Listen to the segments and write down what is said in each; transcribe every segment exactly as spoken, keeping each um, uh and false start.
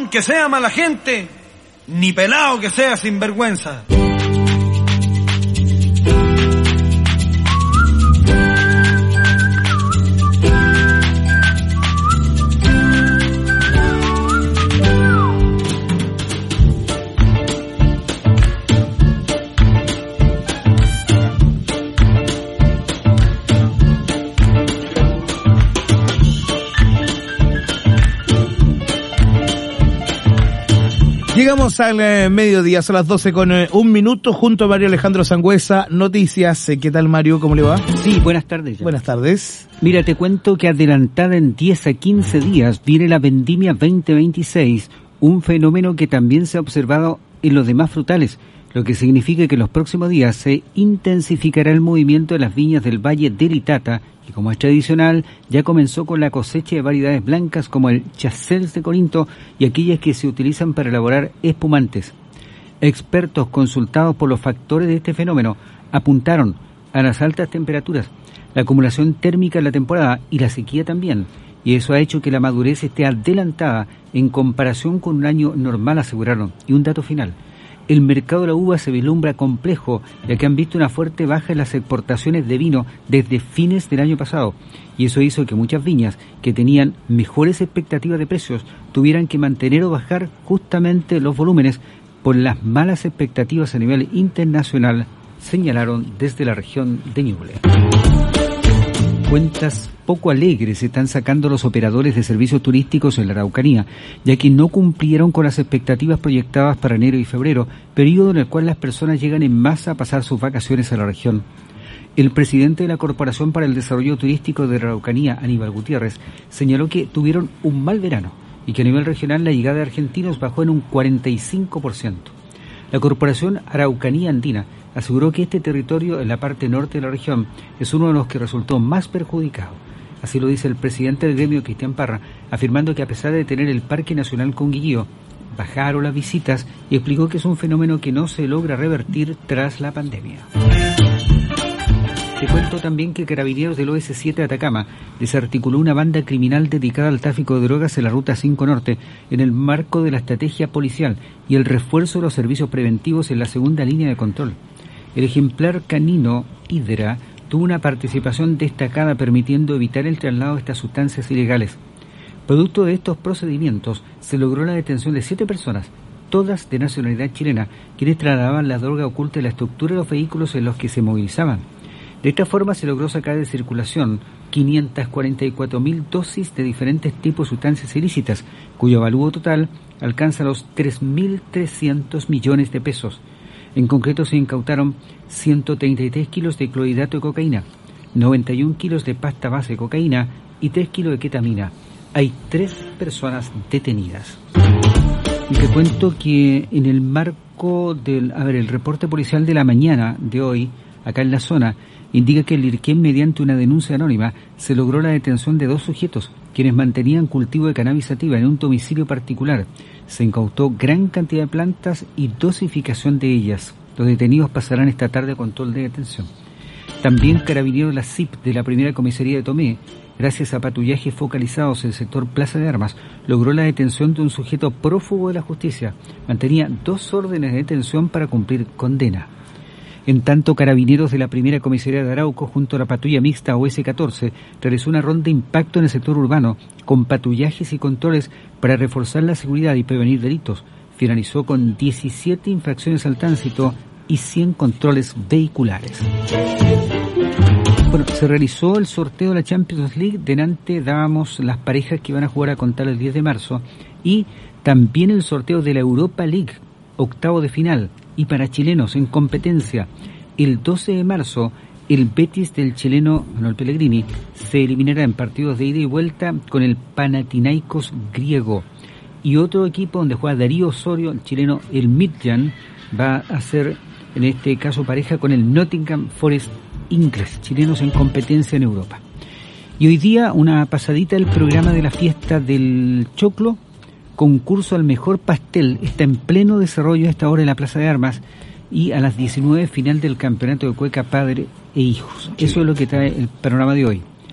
huevón que sea mala gente, ni pelado que sea sinvergüenza. Llegamos al eh, mediodía, son las doce con eh, un minuto, junto a Mario Alejandro Sangüesa. Noticias, eh, ¿qué tal, Mario? ¿Cómo le va? Sí, buenas tardes. Ya. Buenas tardes. Mira, te cuento que adelantada en diez a quince días viene la vendimia veinte veintiséis, un fenómeno que también se ha observado en los demás frutales, lo que significa que en los próximos días se intensificará el movimiento de las viñas del Valle del Itata, que como es tradicional, ya comenzó con la cosecha de variedades blancas como el Chasselas de Corinto y aquellas que se utilizan para elaborar espumantes. Expertos consultados por los factores de este fenómeno apuntaron a las altas temperaturas, la acumulación térmica en la temporada y la sequía también, y eso ha hecho que la madurez esté adelantada en comparación con un año normal, aseguraron. Y un dato final: el mercado de la uva se vislumbra complejo, ya que han visto una fuerte baja en las exportaciones de vino desde fines del año pasado, y eso hizo que muchas viñas que tenían mejores expectativas de precios tuvieran que mantener o bajar justamente los volúmenes por las malas expectativas a nivel internacional, señalaron desde la región de Ñuble. Cuentas poco alegres están sacando los operadores de servicios turísticos en la Araucanía, ya que no cumplieron con las expectativas proyectadas para enero y febrero, periodo en el cual las personas llegan en masa a pasar sus vacaciones a la región. El presidente de la Corporación para el Desarrollo Turístico de la Araucanía, Aníbal Gutiérrez, señaló que tuvieron un mal verano y que a nivel regional la llegada de argentinos bajó en un cuarenta y cinco por ciento. La Corporación Araucanía Andina aseguró que este territorio en la parte norte de la región es uno de los que resultó más perjudicado. Así lo dice el presidente del gremio, Cristian Parra, afirmando que a pesar de tener el Parque Nacional Conguillío, bajaron las visitas, y explicó que es un fenómeno que no se logra revertir tras la pandemia. Te cuento también que Carabineros del O S siete de Atacama desarticuló una banda criminal dedicada al tráfico de drogas en la Ruta cinco Norte en el marco de la estrategia policial y el refuerzo de los servicios preventivos en la segunda línea de control. El ejemplar canino Hidra tuvo una participación destacada permitiendo evitar el traslado de estas sustancias ilegales. Producto de estos procedimientos se logró la detención de siete personas, todas de nacionalidad chilena, quienes trasladaban la droga oculta en la estructura de los vehículos en los que se movilizaban. De esta forma se logró sacar de circulación quinientas cuarenta y cuatro mil dosis de diferentes tipos de sustancias ilícitas, cuyo avalúo total alcanza los tres mil trescientos millones de pesos. En concreto se incautaron ciento treinta y tres kilos de clorhidrato de cocaína, noventa y un kilos de pasta base de cocaína y tres kilos de ketamina. Hay tres personas detenidas. Y te cuento que en el marco del, a ver, el reporte policial de la mañana de hoy, acá en la zona, indica que el IRQEM, mediante una denuncia anónima, se logró la detención de dos sujetos, quienes mantenían cultivo de cannabis sativa en un domicilio particular. Se incautó gran cantidad de plantas y dosificación de ellas. Los detenidos pasarán esta tarde a control de detención. También Carabineros de la C I P de la primera comisaría de Tomé, gracias a patrullajes focalizados en el sector Plaza de Armas, logró la detención de un sujeto prófugo de la justicia. Mantenía dos órdenes de detención para cumplir condena. En tanto, Carabineros de la primera comisaría de Arauco, junto a la patrulla mixta O S catorce, realizó una ronda de impacto en el sector urbano, con patrullajes y controles para reforzar la seguridad y prevenir delitos. Finalizó con diecisiete infracciones al tránsito y cien controles vehiculares. Bueno, se realizó el sorteo de la Champions League. Delante dábamos las parejas que van a jugar a contar el diez de marzo, y también el sorteo de la Europa League, octavo de final, y para chilenos en competencia. El doce de marzo, el Betis del chileno Manuel Pellegrini se eliminará en partidos de ida y vuelta con el Panathinaikos griego. Y otro equipo donde juega Darío Osorio, el chileno, el Midtjylland, va a ser, en este caso, pareja con el Nottingham Forest inglés, chilenos en competencia en Europa. Y hoy día una pasadita del programa de la fiesta del choclo, concurso al mejor pastel, está en pleno desarrollo a esta hora en la Plaza de Armas, y a las diecinueve final del campeonato de cueca padre e hijos. Eso es lo que trae el panorama de hoy.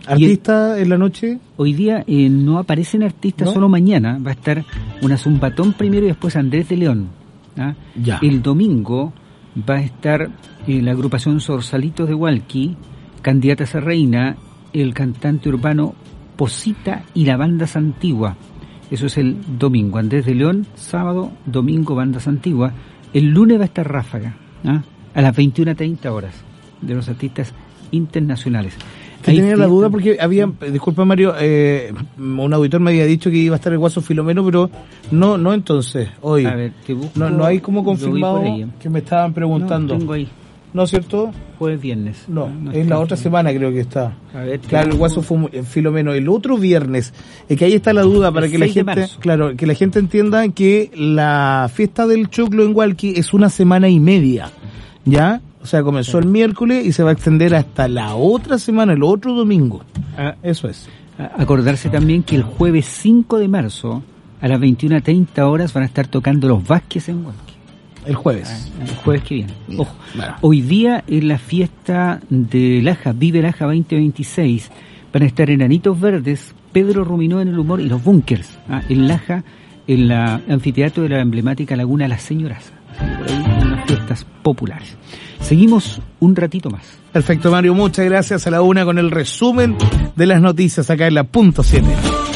¿Artista en la noche? Hoy día eh, no aparecen artistas, ¿no? Solo mañana va a estar una Zumbatón primero y después Andrés de León. ¿Ah? Ya. El domingo va a estar eh, la agrupación Zorzalitos de Hualqui, Candidatas a Reina, el cantante urbano Posita y la banda Santigua. Eso es el domingo. Andrés de León, sábado, domingo, banda Santigua. El lunes va a estar Ráfaga, ¿ah? A las veintiuna treinta horas, de los artistas internacionales. Que tenía fiesta... la duda porque había, disculpa Mario, eh, un auditor me había dicho que iba a estar el Guaso Filomeno, pero no, no entonces, hoy. A ver, te busco, no, no hay como confirmado que me estaban preguntando. No, tengo ahí. ¿No es cierto? Jueves, viernes. No, no, no es la otra semana creo que está. A ver, claro, el Guaso Filomeno. El otro viernes, es que ahí está la duda para que la gente, claro, que la gente entienda que la fiesta del choclo en Hualqui es una semana y media, ¿ya? O sea, comenzó el miércoles y se va a extender hasta la otra semana, el otro domingo. Ah, eso es. Acordarse también que el jueves cinco de marzo, a las veintiuna treinta horas, van a estar tocando los Vázquez en Hualqui. El jueves. Ah, el jueves que viene. Ojo. Bueno. Hoy día en la fiesta de Laja, Vive Laja veinte veintiséis, van a estar Enanitos Verdes, Pedro Ruminó en el humor y los Bunkers. Ah, en Laja, en la anfiteatro de la emblemática Laguna Las Señoras. Por ahí unas fiestas populares. Seguimos un ratito más. Perfecto, Mario, muchas gracias. A la una con el resumen de las noticias acá en la punto siete.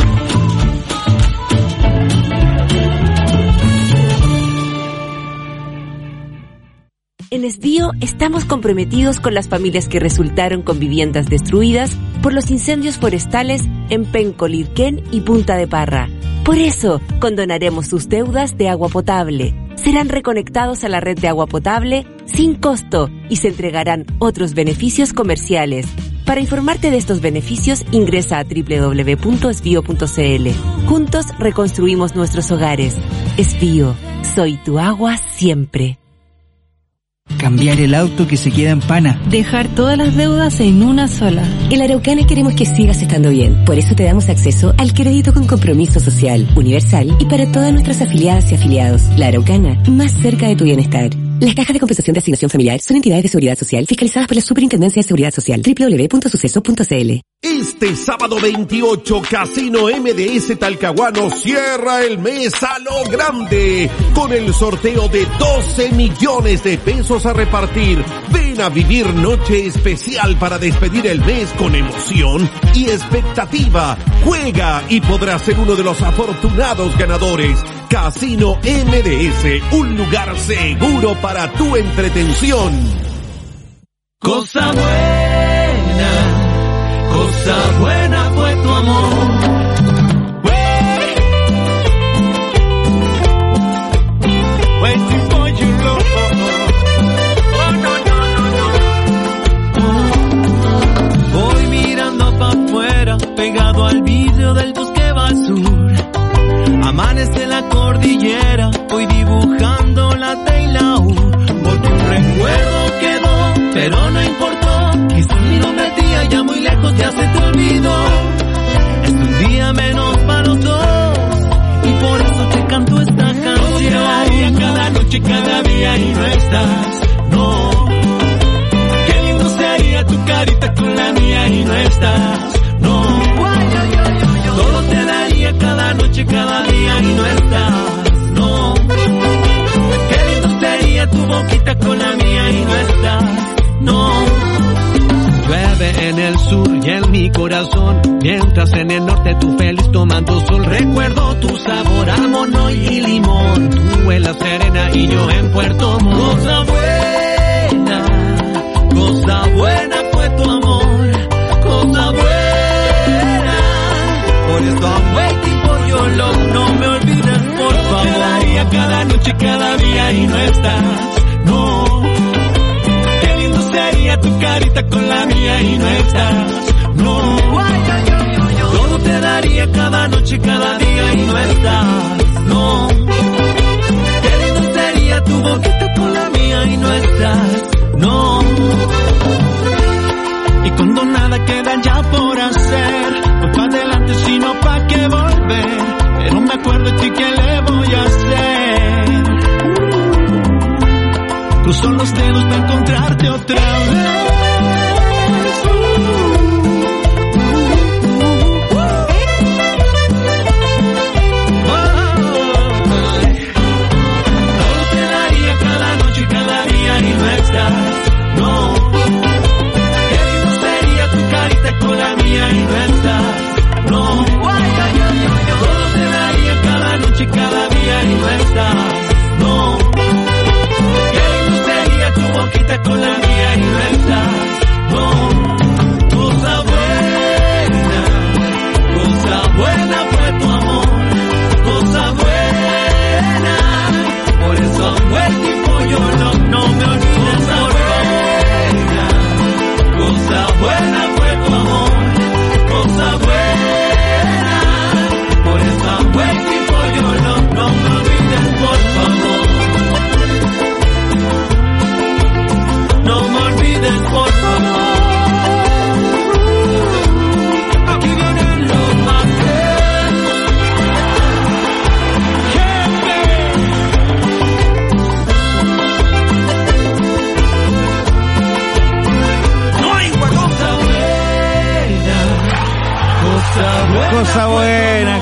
En Esbío estamos comprometidos con las familias que resultaron con viviendas destruidas por los incendios forestales en Penco, Lirquén y Punta de Parra. Por eso, condonaremos sus deudas de agua potable. Serán reconectados a la red de agua potable sin costo y se entregarán otros beneficios comerciales. Para informarte de estos beneficios, ingresa a doble u doble u doble u punto esbío punto ce ele. Juntos reconstruimos nuestros hogares. Esbío, soy tu agua siempre. Cambiar el auto que se queda en pana. Dejar todas las deudas en una sola. En la Araucana queremos que sigas estando bien. Por eso te damos acceso al crédito con compromiso social, universal y para todas nuestras afiliadas y afiliados. La Araucana, más cerca de tu bienestar. Las cajas de compensación de asignación familiar son entidades de seguridad social fiscalizadas por la Superintendencia de Seguridad Social. doble u doble u doble u punto suceso punto ce ele. Este sábado veintiocho, Casino M D S Talcahuano cierra el mes a lo grande con el sorteo de doce millones de pesos a repartir. Ven a vivir noche especial para despedir el mes con emoción y expectativa. Juega y podrás ser uno de los afortunados ganadores. Casino M D S, un lugar seguro para tu entretención. Cosa buena, cosa buena fue tu amor. Waiting for you, love. Oh, no, no, no, no. Voy mirando pa' afuera, pegado al vidrio del bus que va al sur. Amanece la cordillera, voy dibujando la T y la U. Porque un recuerdo quedó, pero no importó. Quizás mi nombre al día ya muy lejos ya se te olvidó. Es un día menos para los dos, y por eso te canto esta canción. Cada día, cada noche, cada día y no estás, no. Qué lindo sería tu carita con la mía y no estás, no. Todo te daría cada noche, cada día y no estás, no. Qué lindo sería tu boquita con la mía y no estás, no. Llueve en el sur y en mi corazón, mientras en el norte tú feliz tomando sol. Recuerdo tu sabor a mono y limón, tú en la Serena y yo en Puerto Montt. Cosa buena, cosa buena fue tu amor, cosa buena. Por eso I'm waiting for your love, no me olvides por favor. Cada día, cada noche, cada día y no estás, no. Qué lindo sería tu carita con la mía y no estás, no. Todo te daría cada noche, cada día y no estás, no. Qué lindo sería tu boquita con la mía y no estás, no. Y cuando nada queda ya por hacer, no pa' adelante sino pa' que volver. Pero me acuerdo de ti, ¿qué le voy a hacer? Cruzo los dedos para encontrarte otra vez.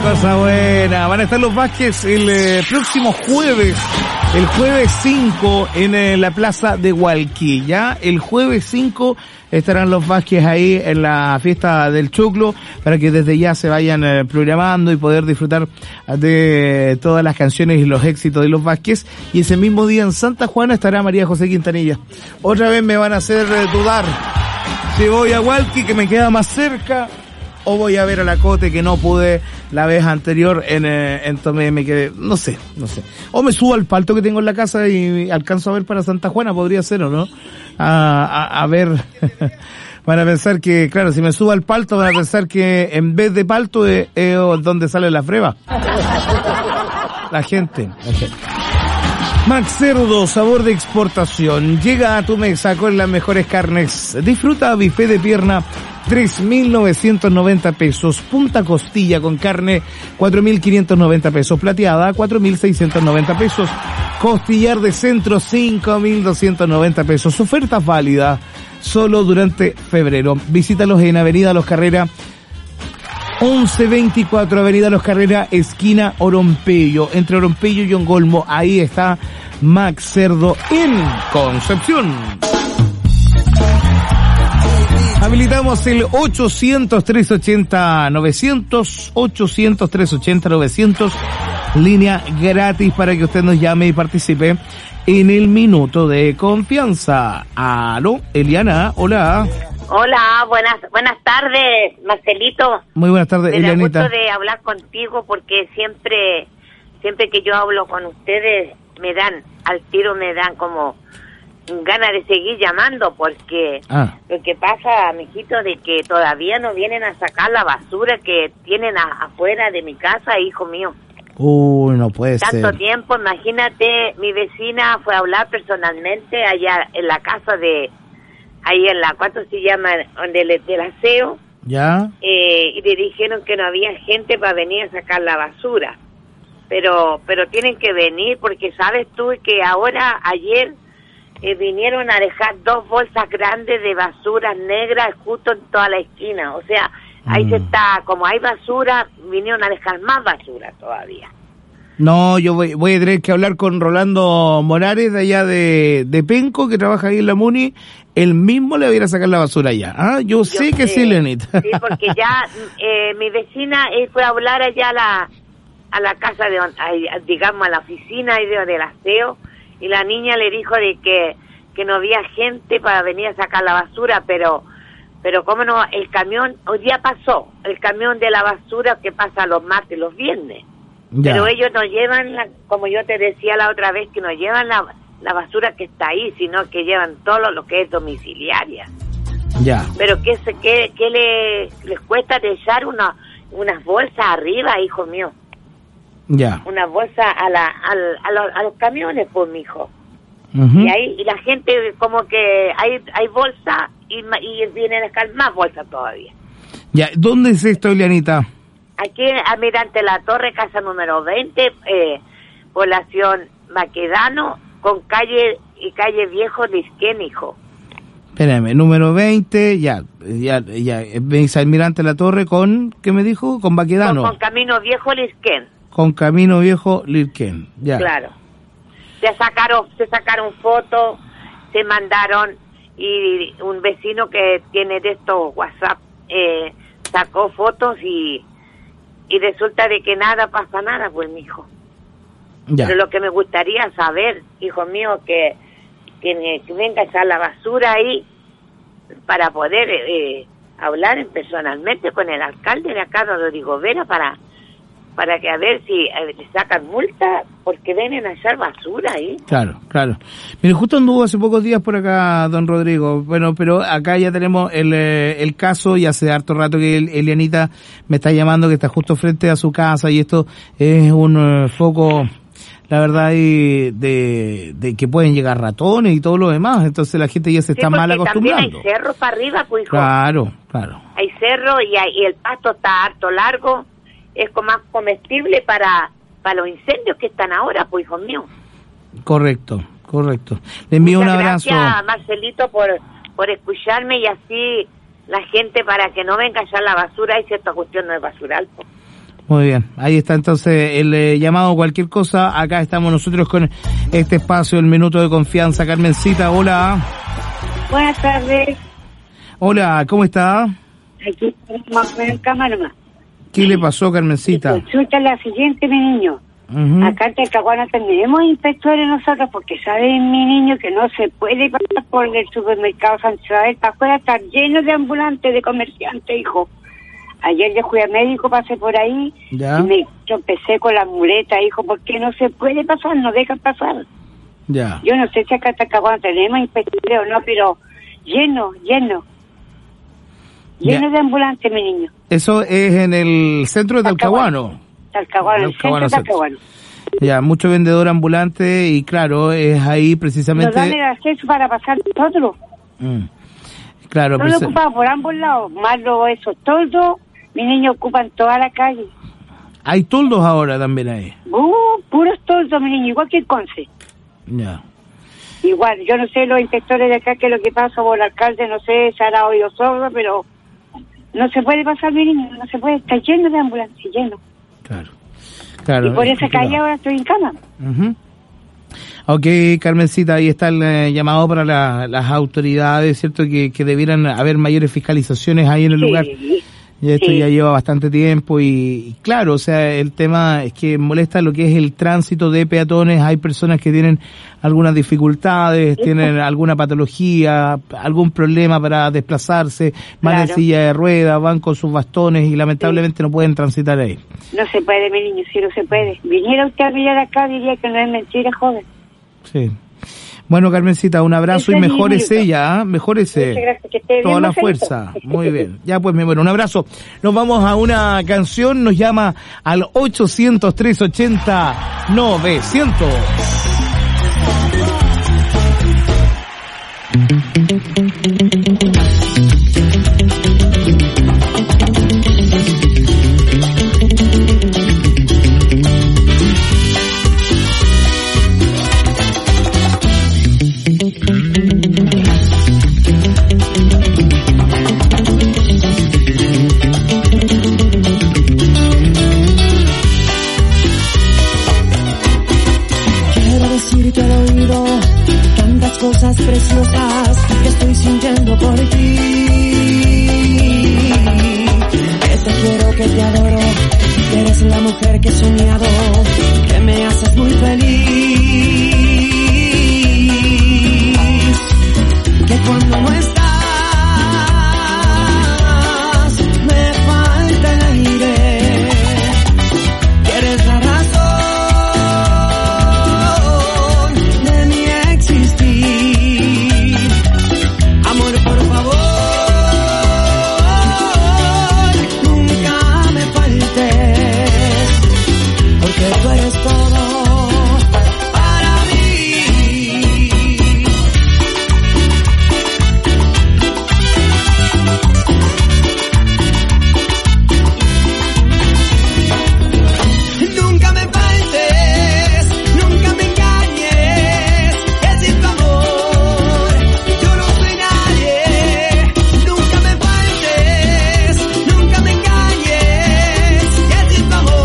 cosa buena. Van a estar los Vázquez el eh, próximo jueves, el jueves cinco en eh, la plaza de Hualqui, ¿ya? El jueves cinco estarán los Vázquez ahí en la fiesta del choclo para que desde ya se vayan eh, programando y poder disfrutar de todas las canciones y los éxitos de los Vázquez. Y ese mismo día en Santa Juana estará María José Quintanilla. Otra vez me van a hacer eh, dudar si voy a Hualqui, que me queda más cerca, o voy a ver a la Cote, que no pude la vez anterior en, eh, en Tomé, me quedé, no sé, no sé. O me subo al palto que tengo en la casa y alcanzo a ver para Santa Juana, podría ser, ¿o no? A, a, a ver, van a pensar que, claro, si me subo al palto van a pensar que en vez de palto es, es donde sale la freva. La gente, la gente. Max Cerdo, sabor de exportación. Llega a tu mesa con las mejores carnes. Disfruta bife de pierna, tres mil novecientos noventa pesos. Punta costilla con carne, cuatro mil quinientos noventa pesos. Plateada, cuatro mil seiscientos noventa pesos. Costillar de centro, cinco mil doscientos noventa pesos. Oferta válida solo durante febrero. Visítalos en Avenida Los Carrera, once veinticuatro, Avenida Los Carrera, esquina Orompello, entre Orompello y Ongolmo. Ahí está Max Cerdo en Concepción. Habilitamos el ochocientos, trescientos ochenta, novecientos, ochocientos, trescientos ochenta, novecientos, línea gratis para que usted nos llame y participe en el minuto de confianza. Aló, Eliana, hola. Hola, buenas buenas tardes, Marcelito. Muy buenas tardes, me Elianita. Me da gusto de hablar contigo porque siempre siempre que yo hablo con ustedes me dan, al tiro me dan como ganas de seguir llamando porque ah. lo que pasa, mijito, de que todavía no vienen a sacar la basura que tienen a, afuera de mi casa, hijo mío. Uy, no puede Tanto ser. Tanto tiempo, imagínate, mi vecina fue a hablar personalmente allá en la casa de... ahí en la, ¿cuánto se llama? Donde el, del aseo. Ya. Eh, y le dijeron que no había gente para venir a sacar la basura. Pero, pero tienen que venir porque sabes tú que ahora, ayer, eh, vinieron a dejar dos bolsas grandes de basura negras justo en toda la esquina. O sea, ahí mm. se está, como hay basura, vinieron a dejar más basura todavía. No, yo voy, voy a tener que hablar con Rolando Morales de allá de, de Penco, que trabaja ahí en la Muni. Él mismo le va a ir a sacar la basura allá. Ah, yo, yo sé que sé. sí, Leonita. Sí, porque ya eh, mi vecina eh, fue a hablar allá a la, a la casa, de a, digamos, a la oficina de, del aseo, y la niña le dijo de que, que no había gente para venir a sacar la basura, pero... Pero cómo no, el camión, hoy día pasó, el camión de la basura que pasa los martes, los viernes. Ya. Pero ellos no llevan, la, como yo te decía la otra vez, que no llevan la, la basura que está ahí, sino que llevan todo lo, lo que es domiciliaria. Ya. Pero ¿qué, se, qué, qué le, les cuesta de echar una, unas bolsas arriba, hijo mío? Ya. Unas bolsas a, la, a, a, los, a los camiones, pues, mijo. Uh-huh. Y ahí y la gente como que hay hay bolsa y, y vienen a dejar más bolsas todavía. Ya, ¿dónde es esto, Elianita? Aquí, Almirante La Torre, casa número veinte, eh, población Maquedano, con calle y calle Viejo Lisquén, hijo. Espérame, número veinte, ya, ya, ya, veis Almirante La Torre con, ¿qué me dijo? Con Baquedano. Con, con Camino Viejo Lisquén. Con Camino Viejo Lisquén, ya. Claro. Se sacaron, se sacaron fotos, se mandaron, y un vecino que tiene de estos WhatsApp eh, sacó fotos y y resulta de que nada pasa nada, pues, mijo. Ya. Pero lo que me gustaría saber, hijo mío, que que, que venga a echar la basura ahí para poder eh, hablar personalmente con el alcalde de acá, Rodrigo Vera, para para que a ver si eh, le sacan multa porque vienen a echar basura ahí. Claro, claro. Mire, justo anduvo hace pocos días por acá don Rodrigo, bueno, pero acá ya tenemos el, eh, el caso, y hace harto rato que el, Elianita me está llamando, que está justo frente a su casa, y esto es un uh, foco, la verdad, y de, de que pueden llegar ratones y todo lo demás, entonces la gente ya se sí, está mal acostumbrando. También hay cerros para arriba, pues, hijo. Claro, claro. Hay cerro y, hay, y el pasto está harto largo, es como más comestible para para los incendios que están ahora, pues, hijo mío. Correcto, correcto. Le envío Muchas un abrazo. Gracias, Marcelito, por por escucharme, y así la gente, para que no venga a echar la basura, y si esta cuestión no es basural, pues. Muy bien, ahí está entonces el eh, llamado, cualquier cosa, acá estamos nosotros con este espacio, el Minuto de Confianza. Carmencita, hola. Buenas tardes. Hola, ¿cómo está? Aquí estamos en cama nomás. ¿Qué le pasó, Carmencita? Resulta la siguiente, mi niño. Uh-huh. Acá en Talcahuano tenemos inspectores nosotros porque saben, mi niño, que no se puede pasar por el supermercado San Isabel para afuera, está lleno de ambulantes, de comerciantes, hijo. Ayer yo fui a médico, pasé por ahí, ¿ya? Y me tropecé con la muleta, hijo, porque no se puede pasar, no dejan pasar. Ya. Yo no sé si acá en Talcahuano tenemos inspectores o no, pero lleno, lleno. Lleno ya. de ambulantes, mi niño. Eso es en el centro de Talcahuano. Talcahuano, el centro de Talcahuano. Ya, mucho vendedor ambulante y claro, es ahí precisamente... Nos dan el acceso para pasar nosotros. Mm. Claro, no lo ocupamos por ambos lados, más lo eso, todo, mis niños ocupan toda la calle. Hay toldos ahora también ahí. Uh, puros toldos, mi niño, igual que el Conce. Ya. Igual, yo no sé los inspectores de acá qué es lo que pasa, o el alcalde, no sé, se hará oído sordo, pero no se puede pasar, mi niño, no se puede, está lleno de ambulancias, lleno. Claro, claro. Y por esa calle ahora estoy en cama. Uh-huh. Ok, Carmencita, ahí está el eh, llamado para la, las autoridades, ¿cierto? Que, que debieran haber mayores fiscalizaciones ahí en el sí, lugar. Y esto sí. ya lleva bastante tiempo y, y claro, o sea, el tema es que molesta lo que es el tránsito de peatones. Hay personas que tienen algunas dificultades, sí. tienen alguna patología, algún problema para desplazarse, van claro. en silla de ruedas, van con sus bastones y lamentablemente sí. no pueden transitar ahí. No se puede, mi niño, sí no se puede. Viniera usted a mirar acá, diría que no es mentira, joven. Sí. Bueno, Carmencita, un abrazo y mejórese ya, ¿eh? Mejórese. Muchas gracias, que esté bien. Toda la fuerza. Muy bien. Ya pues, bueno, un abrazo. Nos vamos a una canción, nos llama al ochocientos tres ochenta novecientos. Cosas preciosas que estoy sintiendo por ti, que te quiero, que te adoro, que eres la mujer que he soñado, que me haces muy feliz, que cuando no estás me falta el aire, que eres la razón de mi existir. Tú eres todo para mí. Nunca me faltes, nunca me engañes, que sin tu amor yo no soy nadie. Nunca me faltes, nunca me engañes, que sin tu amor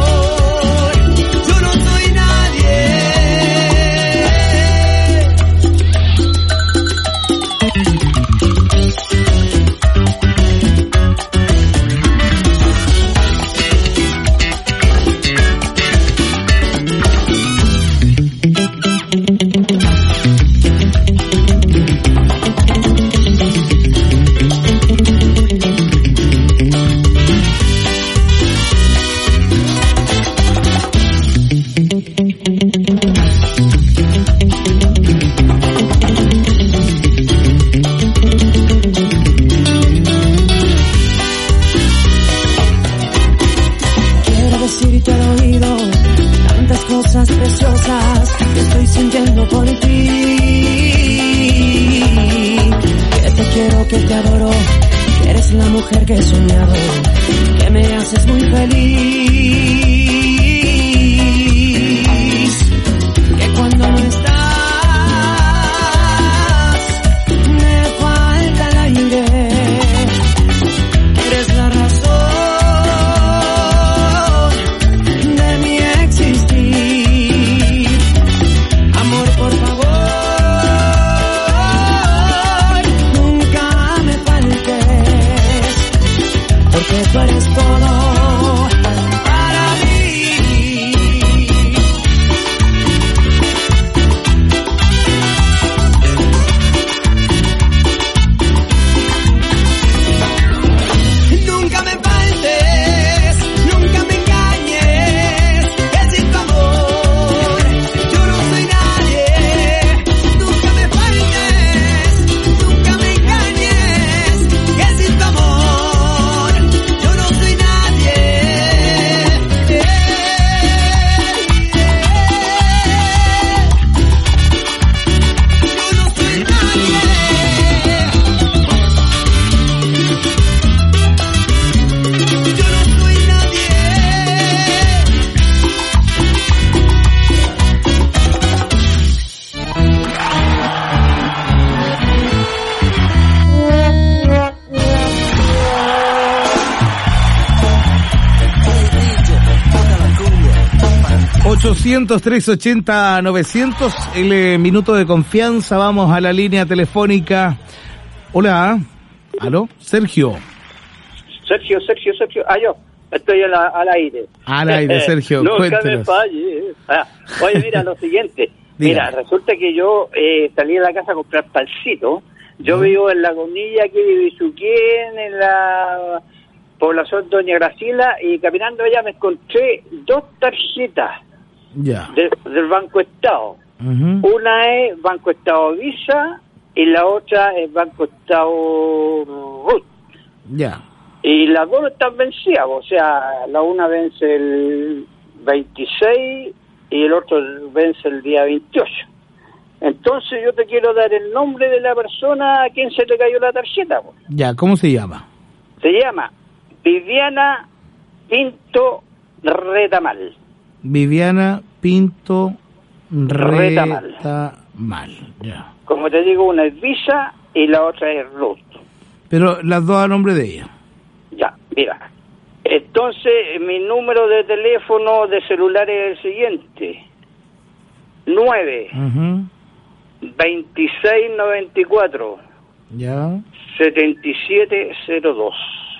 preciosas que estoy sintiendo por ti, que te quiero, que te adoro, que eres la mujer que he soñado, que me haces muy feliz, que cuando no estás me falta el aire, que eres la razón ochocientos, trescientos ochenta, novecientos, el eh, minuto de confianza, vamos a la línea telefónica. Hola, ¿aló? Sergio. Sergio, Sergio, Sergio, ah, yo, estoy al, al aire. Al aire, Sergio, nunca cuéntenos. me falles. Ah, oye, mira, lo siguiente, mira, resulta que yo eh, salí de la casa a comprar pancito. Yo uh-huh. vivo en La Conilla, aquí de Bizuquén, en la población Doña Graciela, y caminando allá me encontré dos tarjetas ya de, del Banco Estado. Uh-huh. Una es Banco Estado Visa y la otra es Banco Estado Ruth. Ya. Y las dos están vencidas, o sea, la una vence el veintiséis y el otro vence el día veintiocho. Entonces yo te quiero dar el nombre de la persona a quien se le cayó la tarjeta. Po. Ya, ¿cómo se llama? Se llama Viviana Pinto Retamal. Viviana Pinto Retamal. Retamal, ya. Como te digo, una es Visa y la otra es Ruth. Pero las dos a nombre de ella. Ya, mira. Entonces, mi número de teléfono de celular es el siguiente. nueve Uh-huh. veintiséis noventa y cuatro Ya. setenta y siete cero dos.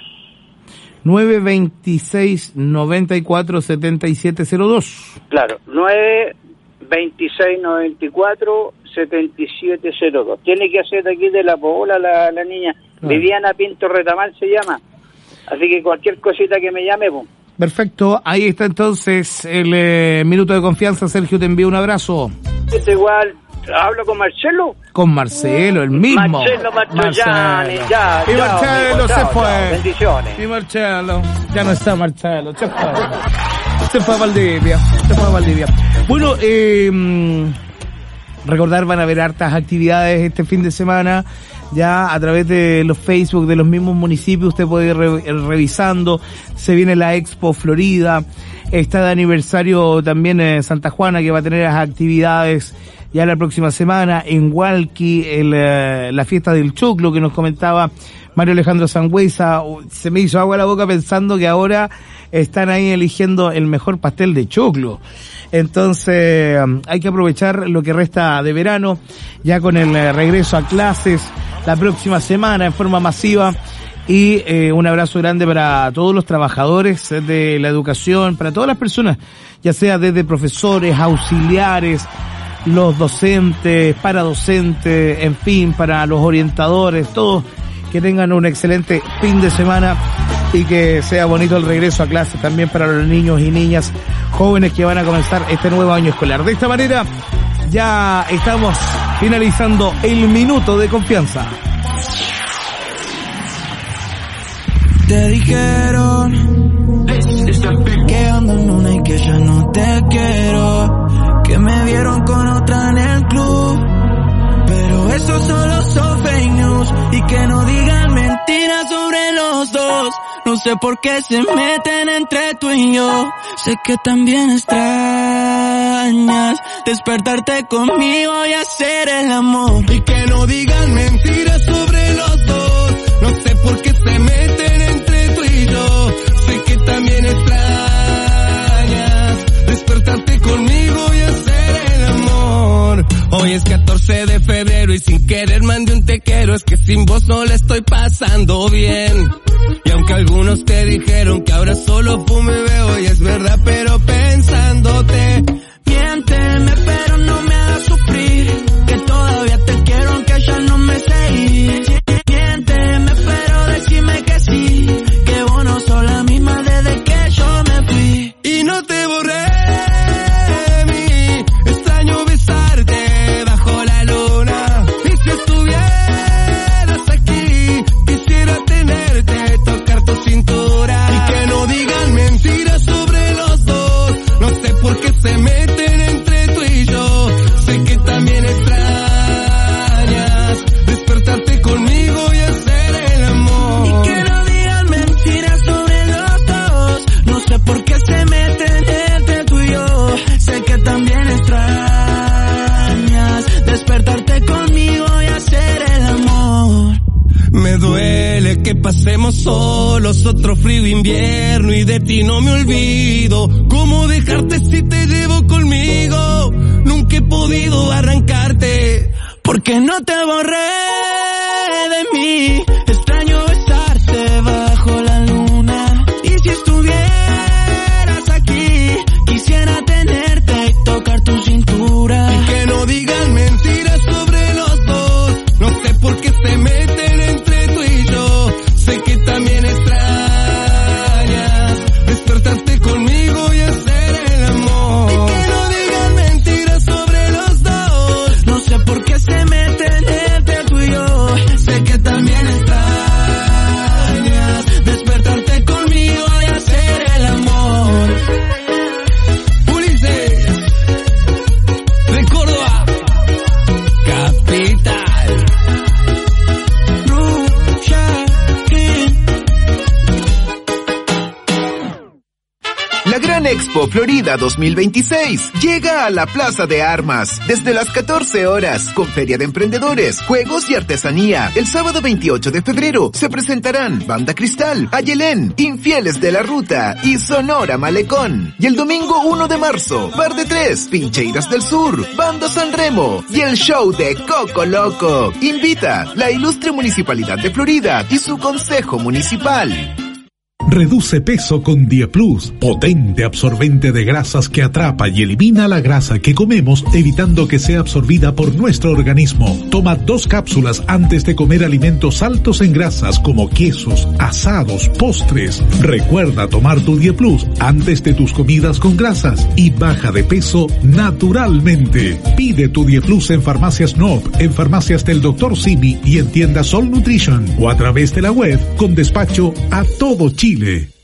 nueve veintiséis noventa y cuatro setenta y siete cero dos. Claro, nueve veintiséis noventa y cuatro setenta y siete cero dos. Tiene que hacer aquí de la Pobola la, la niña. Claro. Viviana Pinto Retamal se llama. Así que cualquier cosita que me llame, pues. Perfecto, ahí está entonces el eh, minuto de confianza. Sergio, te envío un abrazo. Este igual, ¿hablo con Marcelo? Con Marcelo, el mismo. Marcelo Mastroianni, ya, y chao, Marcelo amigo, se chao, fue. chao, bendiciones. Y Marcelo, ya no está Marcelo, se fue. Se fue a Valdivia, se fue a Valdivia. Bueno, eh, recordar, van a haber hartas actividades este fin de semana. Ya a través de los Facebook de los mismos municipios usted puede ir re- revisando. Se viene la Expo Florida, está de aniversario también eh, Santa Juana, que va a tener las actividades ya la próxima semana. En Hualqui, el, eh, la fiesta del choclo que nos comentaba Mario Alejandro Sangüesa. Se me hizo agua a la boca pensando que ahora están ahí eligiendo el mejor pastel de choclo. Entonces hay que aprovechar lo que resta de verano, ya con el eh, regreso a clases la próxima semana en forma masiva. Y eh, un abrazo grande para todos los trabajadores de la educación, para todas las personas, ya sea desde profesores, auxiliares, los docentes, paradocentes, en fin, para los orientadores, todos que tengan un excelente fin de semana y que sea bonito el regreso a clase también para los niños y niñas jóvenes que van a comenzar este nuevo año escolar. De esta manera ya estamos finalizando el minuto de confianza. Te dijeron que ando en una y que ya no te quiero, que me vieron con otra en el club, pero eso solo son fake news, y que no digan mentiras sobre los dos. No sé por qué se meten entre tú y yo. Sé que también extrañas despertarte conmigo y hacer el amor, y que no digan mentiras sobre los dos. No sé por qué se meten entre tú y yo. Sé que también extrañas despertarte conmigo y hacer el amor. Hoy es catorce de febrero y sin querer mandé un te quiero. Es que sin vos no le estoy pasando bien. Y aunque algunos te dijeron que ahora solo fume y veo, y es verdad, pero pensándote, miénteme pero no me hagas sufrir, que todavía te quiero aunque ya no me sé ir. Miénteme pero decime que sí, que vos no sos la misma desde que yo me fui. Y no te borré de mí, extraño besarte bajo la luna. Y si estuvieras aquí, quisiera tenerte, tocar tu cintura. Y que no digan mentiras sobre los dos. No sé por qué se meten entre tú y yo. Sé que también extrañas despertarte conmigo y hacer el amor. Y que no digan mentiras sobre los dos. No sé por qué se meten entre tú y yo. Sé que también extrañas despertarte conmigo y hacer el amor. Me duele duele que pasemos solos otro frío invierno y de ti no me olvido. ¿Cómo dejarte si te llevo conmigo? Nunca he podido arrancarte porque no te borré de mí. Extraño besarte bajo la luna y si estuvieras aquí quisiera tenerte y tocar tu cintura. Y que no digan mentiras sobre los dos. No sé por qué se meten entre tú y yo. Sé que también extrañas despertarte conmigo y hacer el amor. Y que no digan mentiras sobre los dos. No sé por qué se meten entre tú y yo. Sé que también extrañas despertarte conmigo y hacer el amor. Ulises de Córdoba, capital. La Gran Expo Florida dos mil veintiséis llega a la Plaza de Armas desde las catorce horas con feria de emprendedores, juegos y artesanía. El sábado veintiocho de febrero se presentarán Banda Cristal, Ayelén, Infieles de la Ruta y Sonora Malecón. Y el domingo uno de marzo, Bar de Tres, Pincheiras del Sur, Banda San Remo y el show de Coco Loco. Invita la ilustre Municipalidad de Florida y su Consejo Municipal. Reduce peso con Dieplus, potente absorbente de grasas que atrapa y elimina la grasa que comemos, evitando que sea absorbida por nuestro organismo. Toma dos cápsulas antes de comer alimentos altos en grasas como quesos, asados, postres. Recuerda tomar tu Dieplus antes de tus comidas con grasas y baja de peso naturalmente. Pide tu Dieplus en Farmacias Nob, en Farmacias del doctor Simi y en tiendas Sol Nutrition o a través de la web con despacho a todo Chile.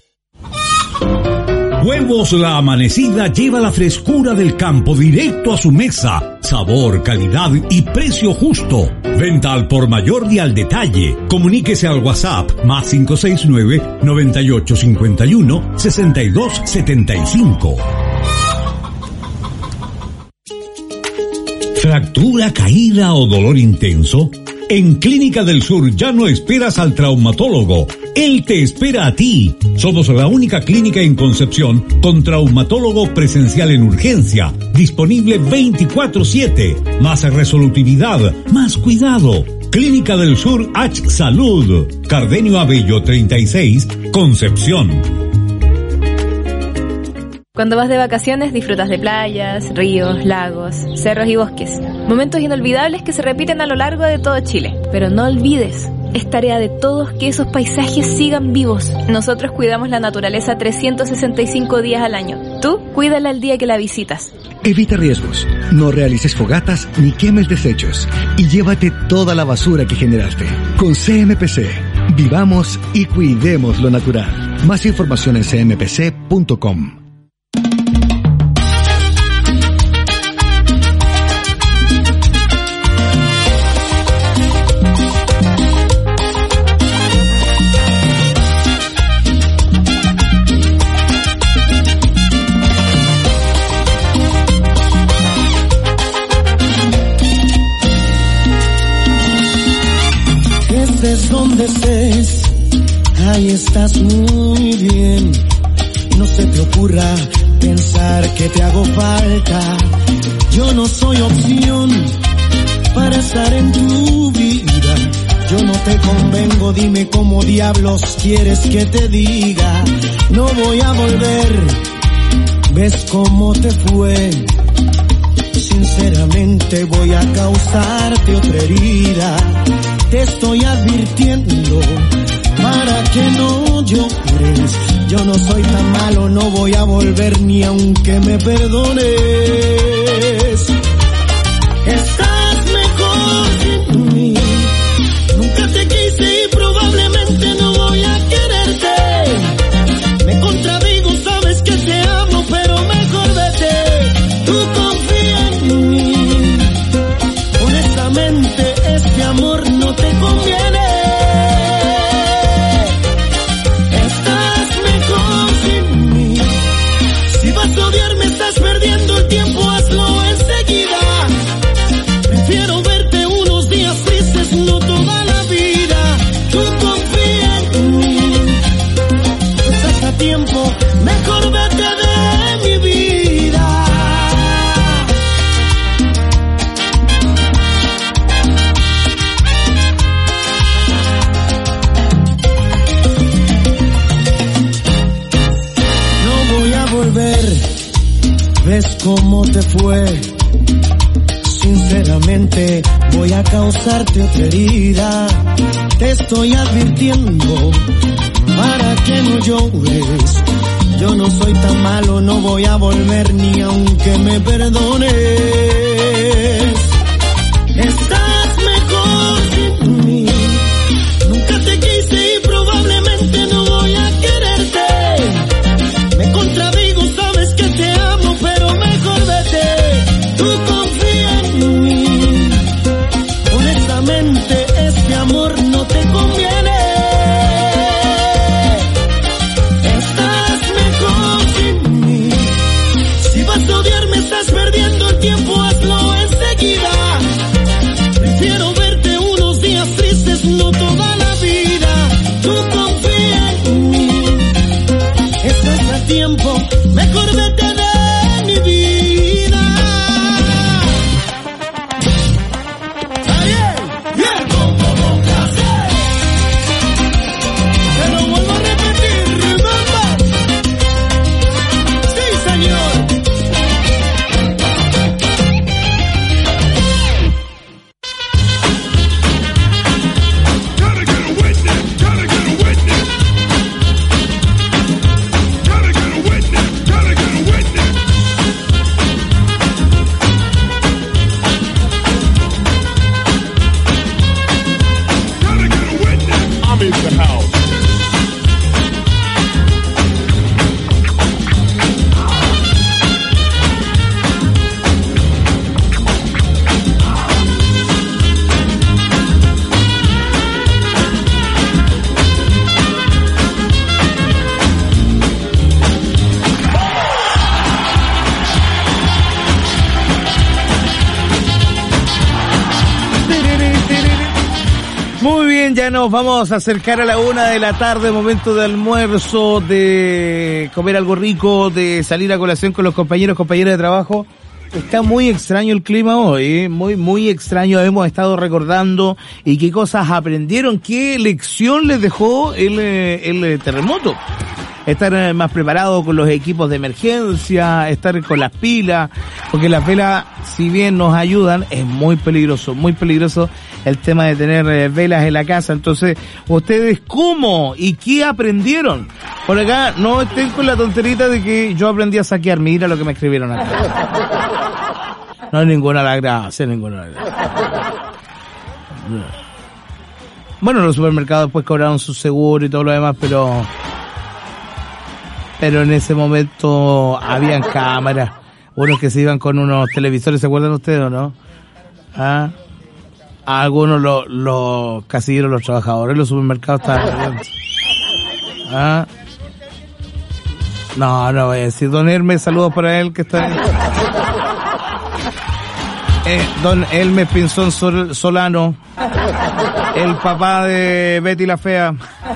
Huevos La Amanecida lleva la frescura del campo directo a su mesa. Sabor, calidad y precio justo. Venta al por mayor y al detalle. Comuníquese al WhatsApp más cinco seis nueve, noventa y ocho cincuenta y uno, sesenta y dos setenta y cinco. ¿Fractura, caída o dolor intenso? En Clínica del Sur ya no esperas al traumatólogo. Él te espera a ti. Somos la única clínica en Concepción con traumatólogo presencial en urgencia, disponible veinticuatro siete. Más resolutividad, más cuidado. Clínica del Sur H Salud. Cardenio Abello treinta y seis, Concepción. Cuando vas de vacaciones disfrutas de playas, ríos, lagos, cerros y bosques. Momentos inolvidables que se repiten a lo largo de todo Chile. Pero no olvides, es tarea de todos que esos paisajes sigan vivos. Nosotros cuidamos la naturaleza trescientos sesenta y cinco días al año. Tú, cuídala el día que la visitas. Evita riesgos, no realices fogatas ni quemes desechos y llévate toda la basura que generaste. Con C M P C, vivamos y cuidemos lo natural. Más información en c m p c punto com. Donde estés, ahí estás muy bien. No se te ocurra pensar que te hago falta. Yo no soy opción para estar en tu vida. Yo no te convengo, dime cómo diablos quieres que te diga. No voy a volver, ves cómo te fue. Sinceramente voy a causarte otra herida. Te estoy advirtiendo para que no llores. Yo no soy tan malo, no voy a volver ni aunque me perdones. Estás mejor sin mí. Nunca te quise y probablemente no voy a quererte. Me contradigo, sabes que te amo, pero mejor vete. Tú confía en mí. Honestamente, este amor no te conviene. Estás mejor sin mí. Si vas a odiarme, estás perdiendo el tiempo, hazlo enseguida. cómo te fue. Sinceramente voy a causarte otra herida. Te estoy advirtiendo para que no llores. Yo no soy tan malo, no voy a volver ni aunque me perdones. Estás mejor sin mí. Nunca te quise y probablemente no voy a quererte. Me contradigo, sabes que te amo, pero mejor vete. Tú confía en mí. Honestamente este amor no te conviene. Estás mejor sin mí. Si vas a odiarme estás perdiendo el tiempo, hazlo enseguida. Prefiero verte unos días tristes, no toda la vida. Tú confía en mí. Estás a tiempo, mejor vete de mi vida. Ay, bien, como nunca sé. Te lo vuelvo a repetir, remember. Sí, señor. I'm in the house. Muy bien, ya nos vamos a acercar a la una de la tarde, momento de almuerzo, de comer algo rico, de salir a colación con los compañeros, compañeras de trabajo. Está muy extraño el clima hoy, ¿eh? muy, muy extraño. Hemos estado recordando y qué cosas aprendieron, qué lección les dejó el, el terremoto. Estar más preparado con los equipos de emergencia, estar con las pilas, porque las velas, si bien nos ayudan, es muy peligroso, muy peligroso el tema de tener eh, velas en la casa. Entonces, ¿ustedes cómo y qué aprendieron? Por acá, no estén con la tonterita de que yo aprendí a saquear. Mira lo que me escribieron acá. No hay ninguna la gracia, ninguna la gracia. Bueno, los supermercados después cobraron su seguro y todo lo demás, pero... Pero en ese momento habían cámaras, unos que se iban con unos televisores, ¿se acuerdan ustedes o no? Ah, algunos los los casilleros, los trabajadores, los supermercados estaban... Ah, no, no voy a decir. Don Hermes, saludos para él que está ahí. Eh, don Hermes Pinzón Sol, Solano, el papá de Betty la Fea.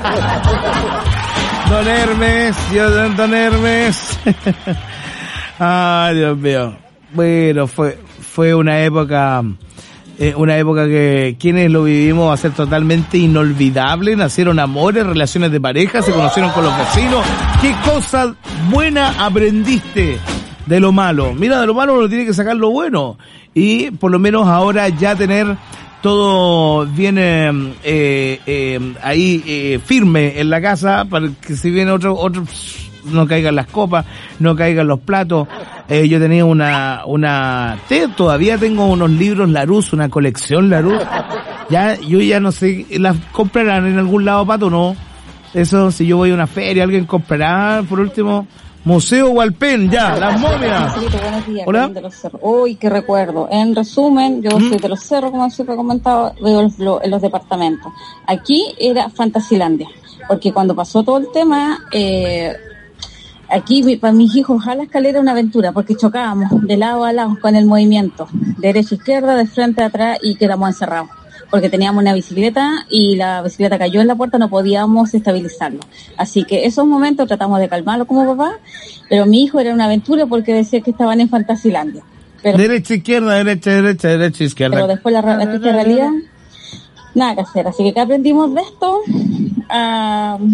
Don Hermes, Dios, Don Hermes. Ay, Dios mío. Bueno, fue fue una época, eh, una época que quienes lo vivimos va a ser totalmente inolvidable. Nacieron amores, relaciones de pareja, se conocieron con los vecinos. ¿Qué cosa buena aprendiste de lo malo? Mira, de lo malo uno tiene que sacar lo bueno. Y por lo menos ahora ya tener todo viene eh, eh, ahí eh, firme en la casa para que si viene otro otro no caigan las copas, no caigan los platos. Eh, yo tenía una una te, todavía tengo unos libros Larousse, una colección Larousse. Ya yo ya no sé, las comprarán en algún lado, Pato, no. Eso si yo voy a una feria, alguien comprará. Por último, Museo Hualpén, ya, las momias. Buenos días. Hola. De los cerros. Uy, qué recuerdo. En resumen, yo ¿Mm? soy de los cerros, como siempre he comentado, veo los, los, los departamentos. Aquí era Fantasilandia, porque cuando pasó todo el tema, eh, aquí para mis hijos a la escalera una aventura, porque chocábamos de lado a lado con el movimiento, derecha, izquierda, de frente a atrás, y quedamos encerrados. Porque teníamos una bicicleta y la bicicleta cayó en la puerta, no podíamos estabilizarlo. Así que esos momentos tratamos de calmarlo como papá, pero mi hijo era una aventura porque decía que estaban en Fantasilandia. Pero, derecha, izquierda, derecha, derecha, derecha, izquierda. Pero después la, la triste realidad, nada que hacer. Así que ¿qué aprendimos de esto? Uh,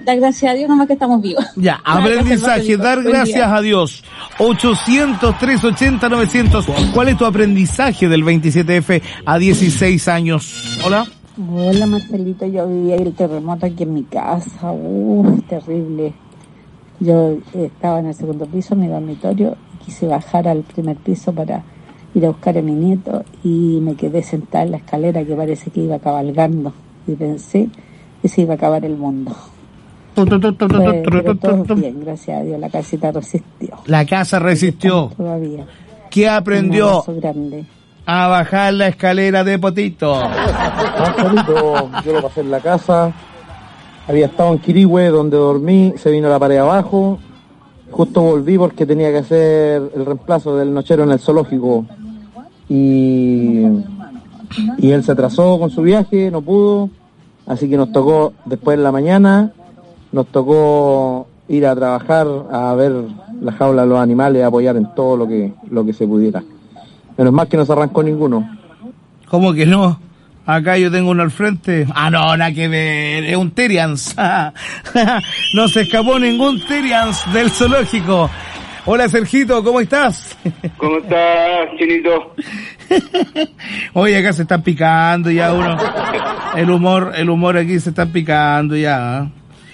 dar gracias a Dios nomás que estamos vivos. Ya, aprendizaje, dar gracias a Dios. ochocientos, trescientos ochenta, novecientos. ¿Cuál es tu aprendizaje del veintisiete efe a dieciséis años? Hola. Hola Marcelito, yo vivía el terremoto aquí en mi casa, uff, terrible. Yo estaba en el segundo piso, en mi dormitorio, y quise bajar al primer piso para ir a buscar a mi nieto y me quedé sentada en la escalera que parece que iba cabalgando y pensé que se iba a acabar el mundo. Fue, pero todo bien, gracias a Dios, la casita resistió. La casa resistió. Todavía. ¿Qué aprendió? Un grande. A bajar la escalera de Potito. Marcelito, yo lo pasé en la casa. Había estado en Quirihue, donde dormí, se vino la pared abajo. Justo volví porque tenía que hacer el reemplazo del nochero en el zoológico. Y, y él se atrasó con su viaje, no pudo. Así que nos tocó, después en la mañana, nos tocó ir a trabajar, a ver la jaula de los animales, a apoyar en todo lo que, lo que se pudiera. Menos mal que no se arrancó ninguno. ¿Cómo que no? Acá yo tengo uno al frente. Ah, no, nada que ver. Es un Terians. No se escapó ningún Terians del zoológico. Hola, Sergito, ¿cómo estás? ¿Cómo estás, Chinito? Oye, acá se están picando ya uno. El humor, el humor aquí se está picando ya.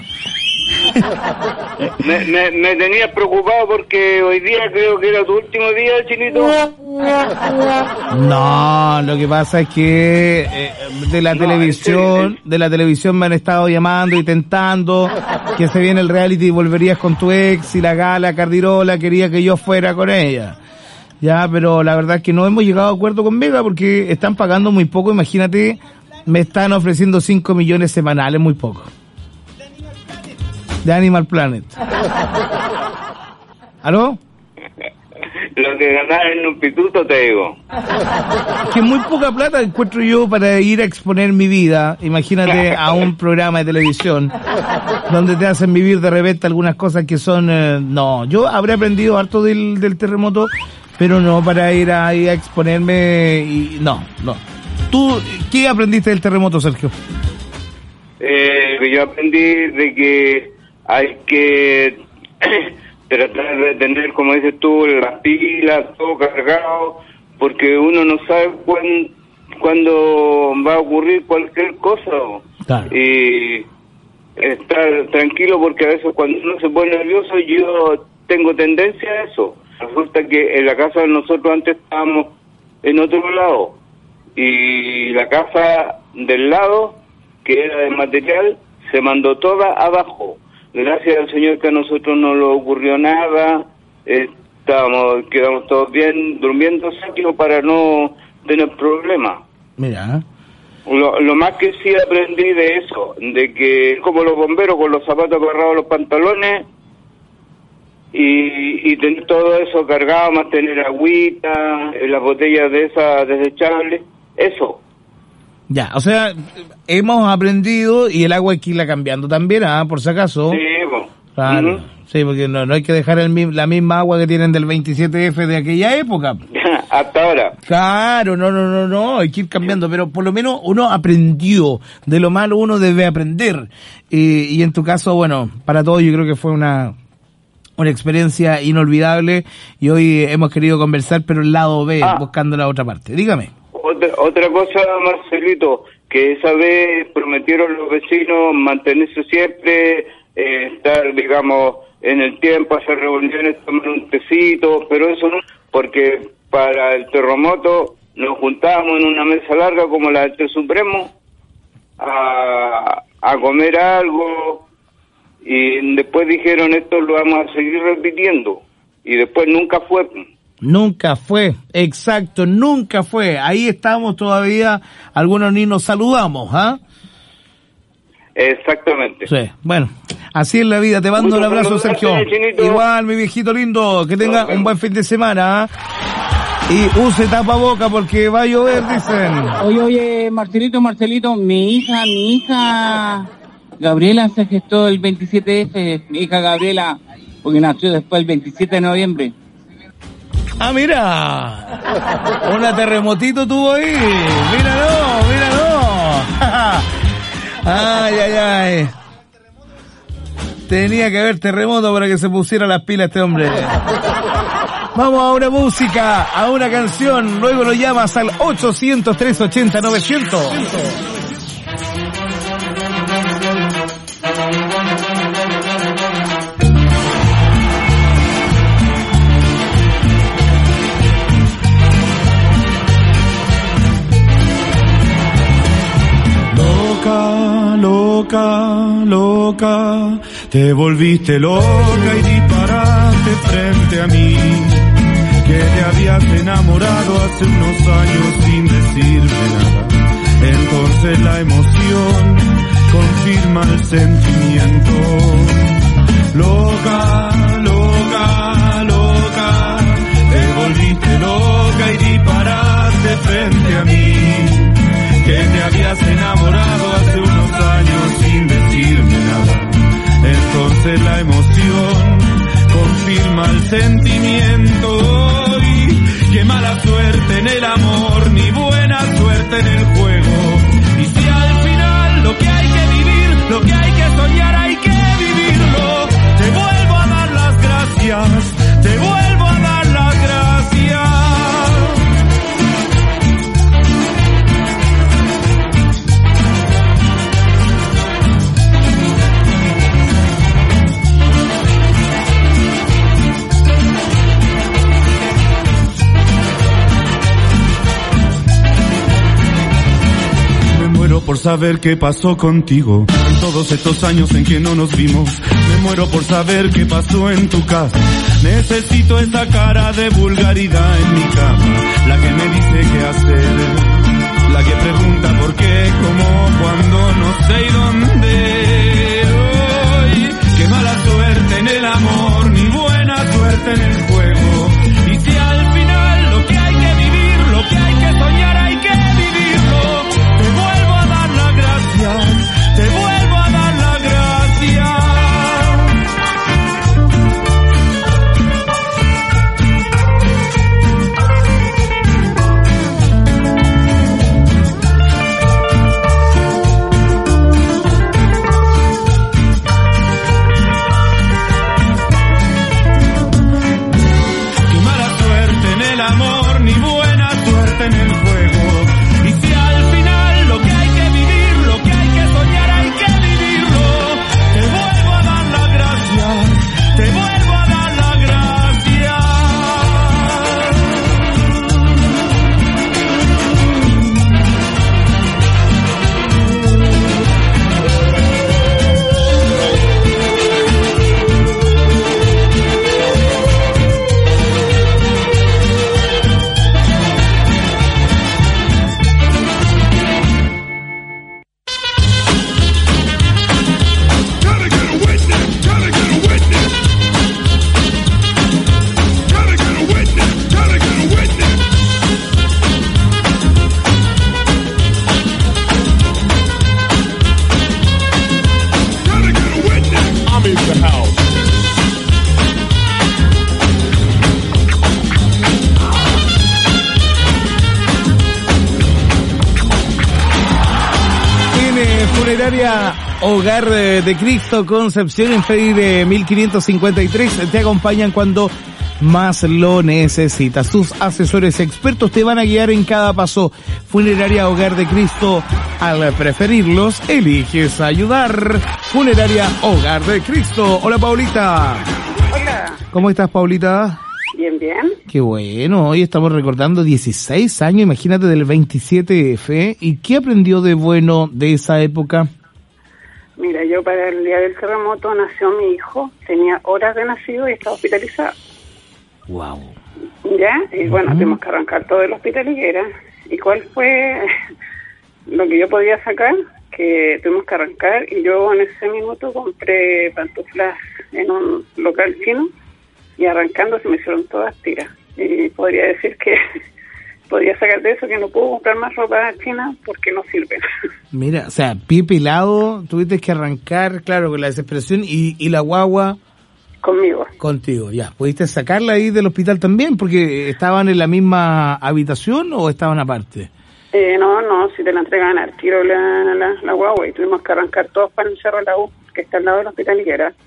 me, me, me tenías preocupado porque hoy día creo que era tu último día, Chinito. No, lo que pasa es que eh, de la no, televisión, de la televisión me han estado llamando y tentando que se viene el reality y volverías con tu ex y la Gala Cardirola quería que yo fuera con ella. Ya, pero la verdad es que no hemos llegado a acuerdo con Vega porque están pagando muy poco, imagínate, me están ofreciendo cinco millones semanales, muy poco. De Animal Planet. ¿Aló? Lo que ganas en un pituto, te digo. Que muy poca plata encuentro yo para ir a exponer mi vida. Imagínate a un programa de televisión donde te hacen vivir de repente algunas cosas que son... Eh, no, yo habré aprendido harto del, del terremoto, pero no para ir a, a exponerme y... No, no. ¿Tú qué aprendiste del terremoto, Sergio? Eh, yo aprendí de que hay que tratar de tener, como dices tú, las pilas, todo cargado, porque uno no sabe cuándo, cuándo va a ocurrir cualquier cosa. Claro. Y estar tranquilo, porque a veces cuando uno se pone nervioso, yo tengo tendencia a eso. Resulta que en la casa de nosotros antes estábamos en otro lado, y la casa del lado, que era de material, se mandó toda abajo. Gracias al Señor que a nosotros no le ocurrió nada, eh, estábamos, quedamos todos bien durmiendo saquio para no tener problemas. Mira. Lo, lo más que sí aprendí de eso, de que como los bomberos con los zapatos agarrados a los pantalones y, y tener todo eso cargado, más tener agüita, las botellas de esas desechables, eso. Ya, o sea, hemos aprendido y el agua hay que irla cambiando también, ah, por si acaso. Sí, pues. Claro, uh-huh. Sí, porque no, no hay que dejar el, la misma agua que tienen del veintisiete efe de aquella época. Hasta ahora. Claro, no, no, no, no, hay que ir cambiando, pero por lo menos uno aprendió. De lo malo uno debe aprender. Y, y en tu caso, bueno, para todos yo creo que fue una... una experiencia inolvidable y hoy hemos querido conversar, pero el lado B, ah. buscando la otra parte. Dígame. Otra, otra cosa, Marcelito, que esa vez prometieron los vecinos mantenerse siempre, eh, estar, digamos, en el tiempo, hacer reuniones, tomar un tecito, pero eso no, porque para el terremoto nos juntábamos en una mesa larga como la del Supremo a, a comer algo, y después dijeron esto lo vamos a seguir repitiendo, y después nunca fue. Nunca fue, exacto, nunca fue. Ahí estamos todavía, algunos ni nos saludamos, ¿ah? Exactamente. Sí, bueno, así es la vida. Te mando un abrazo, Sergio. Igual, mi viejito lindo, que tenga un buen fin de semana, ¿eh? Y use tapaboca porque va a llover, dicen. Oye, oye, Marcelito, Marcelito, mi hija, mi hija Gabriela se gestó el veintisiete efe, mi hija Gabriela, porque nació después del veintisiete de noviembre. Ah, mira, una terremotito tuvo ahí, míralo, míralo. Ay, ay, ay. Tenía que haber terremoto para que se pusiera las pilas este hombre. Vamos a una música, a una canción, luego lo llamas al ochocientos, trescientos ochenta, novecientos. Loca, loca, loca, te volviste loca y disparaste frente a mí, que te habías enamorado hace unos años sin decirme nada. Entonces la emoción confirma el sentimiento. Loca, loca, loca, te volviste loca y disparaste frente a mí, que te habías enamorado hace unos años sin decirme nada. Entonces la emoción confirma el sentimiento. Y qué mala suerte en el amor, ni buena suerte en el juego. Y si al final lo que hay que vivir, lo que hay que soñar, hay que vivirlo. Te vuelvo a dar las gracias, te vuelvo a dar las gracias. Por saber qué pasó contigo en todos estos años en que no nos vimos. Me muero por saber qué pasó en tu casa. Necesito esa cara de vulgaridad en mi cama, la que me dice qué hacer, la que pregunta por qué, cómo, cuándo, no sé y dónde. Hoy, qué mala suerte en el amor, ni buena suerte en el juego. Y si al final lo que hay que vivir, lo que hay que soñar, hay que vivirlo. Te vuelvo a dar las gracias, te vuelvo a dar las gracias. Qué mala suerte en el amor, ni buena suerte en el juego. Y si al final lo que hay que vivir, lo que hay que soñar, hay que vivirlo. Te vuelvo a dar las gracias, te vuelvo a dar las gracias. Funeraria Hogar de Cristo Concepción en Freire mil quinientos cincuenta y tres te acompañan cuando más lo necesitas. Sus asesores expertos te van a guiar en cada paso. Funeraria Hogar de Cristo, al preferirlos, eliges ayudar. Funeraria Hogar de Cristo. Hola, Paulita. Hola. ¿Cómo estás, Paulita? Bien, bien. Qué bueno, hoy estamos recordando dieciséis años, imagínate, del veintisiete F. ¿Y qué aprendió de bueno de esa época? Mira, yo para el día del terremoto nació mi hijo, tenía horas de nacido y estaba hospitalizado. Wow. ¿Ya? Y bueno, Uh-huh. tuvimos que arrancar todo el hospital Higuera. ¿Y cuál fue lo que yo podía sacar? Que tuvimos que arrancar y yo en ese minuto compré pantuflas en un local chino y arrancando se me hicieron todas tiras. Y podría decir que podría sacar de eso que no puedo comprar más ropa china porque no sirve. Mira, o sea, pie pelado, tuviste que arrancar, claro, con la desesperación y, y la guagua... Conmigo. Contigo, ya. ¿Pudiste sacarla ahí del hospital también? Porque estaban en la misma habitación o estaban aparte. Eh, no, no, si te la entregaban al tiro la, la, la guagua y tuvimos que arrancar todos para el Cerro de la U, que está al lado del hospital Higuera.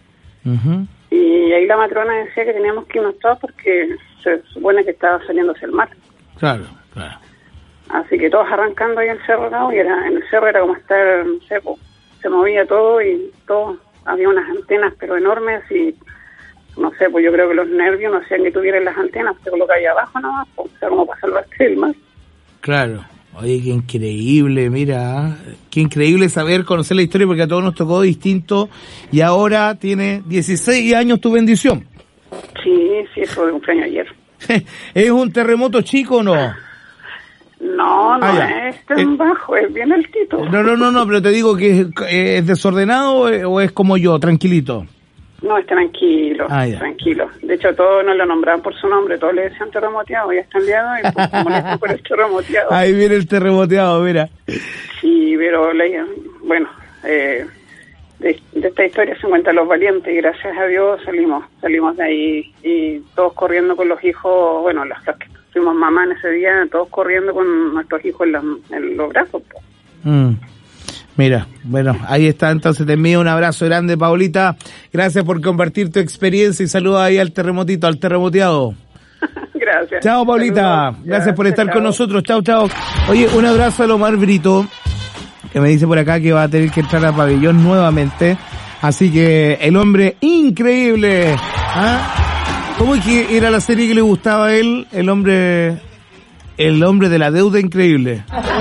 Uh-huh. Y ahí la matrona decía que teníamos que irnos todos porque se supone que estaba saliéndose el mar. Claro, claro. Así que todos arrancando ahí el cerro, ¿no? Y era, en el cerro era como estar, no sé, po, se movía todo y todo, había unas antenas pero enormes y no sé, pues yo creo que los nervios no hacían que tuvieran las antenas, se colocaba ahí abajo nomás, pues, o sea, como para salvarte del mar. Claro. Oye, qué increíble, mira, qué increíble saber, conocer la historia, porque a todos nos tocó distinto, y ahora tiene dieciséis años tu bendición. Sí, sí, eso de cumpleaños ayer. ¿Es un terremoto chico o no? No, no ah, es tan eh, bajo, es bien altito. No, no, no, no, pero te digo que es, es desordenado o es como yo, tranquilito. No, es tranquilo, ah, tranquilo. De hecho, todos no lo nombraban por su nombre, todos le decían terremoteado, ya está enviado y pues se molestan por el terremoteado. Ahí viene el terremoteado, mira. Sí, pero leía, bueno, eh, de, de esta historia se cuentan los valientes y gracias a Dios salimos, salimos de ahí y todos corriendo con los hijos, bueno, las que fuimos mamá en ese día, todos corriendo con nuestros hijos en, la, en los brazos. Pues. Mm. Mira, bueno, ahí está, entonces te envío un abrazo grande, Paulita. Gracias por compartir tu experiencia y saluda ahí al terremotito, al terremoteado. Gracias. Chao, Paulita. Saludos. Gracias ya, por estar chao. Con nosotros. Chao, chao. Oye, un abrazo a Omar Brito, que me dice por acá que va a tener que entrar al pabellón nuevamente. Así que el hombre increíble. ¿Ah? ¿Cómo es que era la serie que le gustaba a él? El hombre, el hombre de la deuda increíble.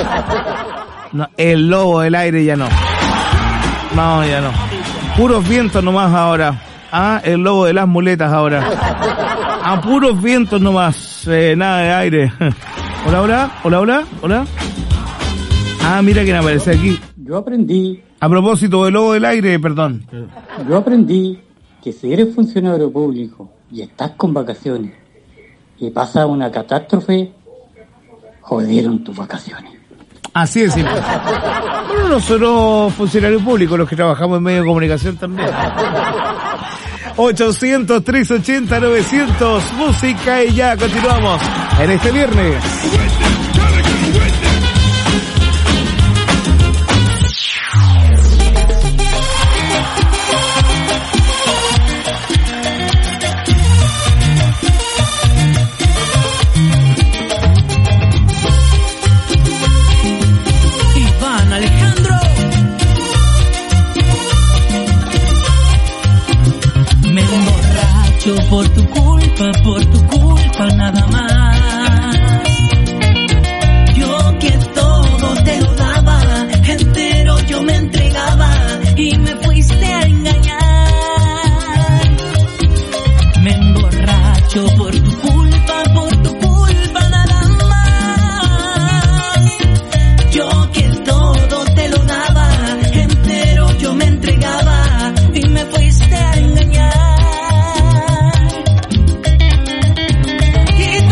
No, el lobo del aire ya no. No, ya no. Puros vientos nomás ahora. Ah, el lobo de las muletas ahora. A puros vientos nomás. Eh, nada de aire. Hola, hola, hola, hola, hola. Ah, mira quién aparece aquí. Yo aprendí. A propósito del lobo del aire, perdón. Yo aprendí que si eres funcionario público y estás con vacaciones y pasa una catástrofe, jodieron tus vacaciones. Así es simple. Bueno, nosotros funcionarios públicos, los que trabajamos en medio de comunicación también. ochocientos, trescientos ochenta, novecientos, música y ya continuamos en este viernes. Por tu culpa, por tu culpa nada más. Yo que todo te lo daba, entero yo me entregaba y me fuiste a engañar. Me emborracho por tu culpa, por tu culpa nada más. Yo que todo te lo daba, entero yo me entregaba y me fuiste a engañar.